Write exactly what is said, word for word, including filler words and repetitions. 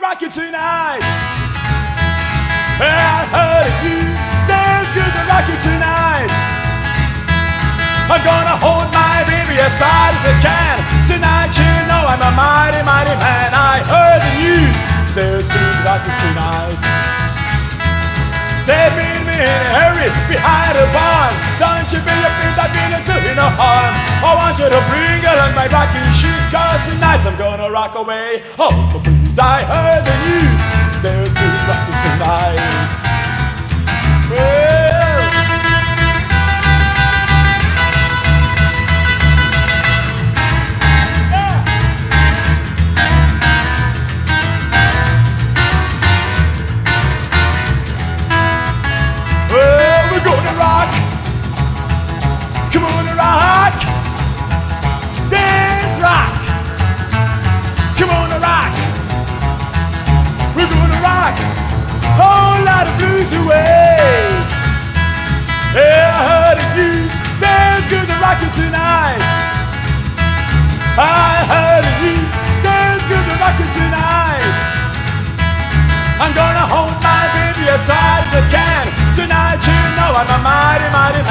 rock you tonight. I heard the news, there's good to rock you tonight. I'm gonna hold my baby as tight as I can. Tonight you know I'm a mighty, mighty man. I heard the news, there's good to rock you tonight. Say meet me in a hurry behind the barn. Don't you be afraid that meaning to you no harm. I want you to bring along my rocking shoes, cause tonight I'm gonna rock away all the blues. I heard the news, there's good to rock you tonight. Well, come on and rock, dance rock. Come on and rock, we're gonna rock a whole lot of blues away. Yeah, I heard the news, there's good to rock you tonight. I heard the news, there's good to rock you tonight. I'm gonna hold my baby as tight as I can. Tonight you know I'm a mighty, mighty